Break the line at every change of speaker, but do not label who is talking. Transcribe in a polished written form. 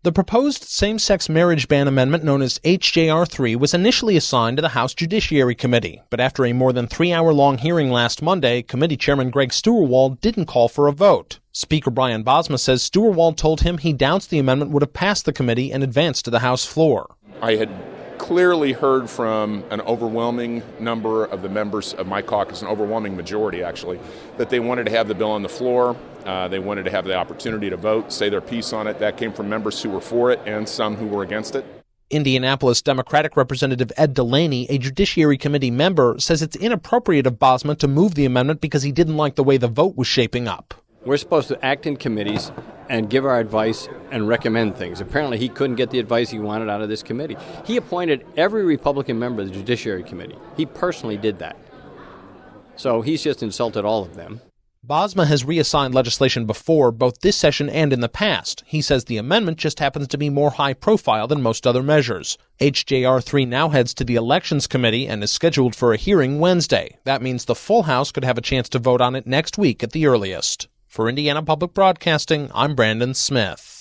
The proposed same-sex marriage ban amendment known as H.J.R. 3 was initially assigned to the House Judiciary Committee, but after a more than 3-hour-long hearing last Monday, Committee Chairman Greg Steuerwald didn't call for a vote. Speaker Brian Bosma says Steuerwald told him he doubts the amendment would have passed the committee and advanced to the House floor.
I had clearly heard from an overwhelming number of the members of my caucus, an overwhelming majority actually, that they wanted to have the bill on the floor. They wanted to have the opportunity to vote, say their piece on it. That came from members who were for it and some who were against it.
Indianapolis Democratic Representative Ed Delaney, a Judiciary Committee member, says it's inappropriate of Bosma to move the amendment because he didn't like the way the vote was shaping up.
We're supposed to act in committees and give our advice and recommend things. Apparently, he couldn't get the advice he wanted out of this committee. He appointed every Republican member of the Judiciary Committee. He personally did that. So he's just insulted all of them.
Bosma has reassigned legislation before, both this session and in the past. He says the amendment just happens to be more high-profile than most other measures. H.J.R. 3 now heads to the Elections Committee and is scheduled for a hearing Wednesday. That means the full House could have a chance to vote on it next week at the earliest. For Indiana Public Broadcasting, I'm Brandon Smith.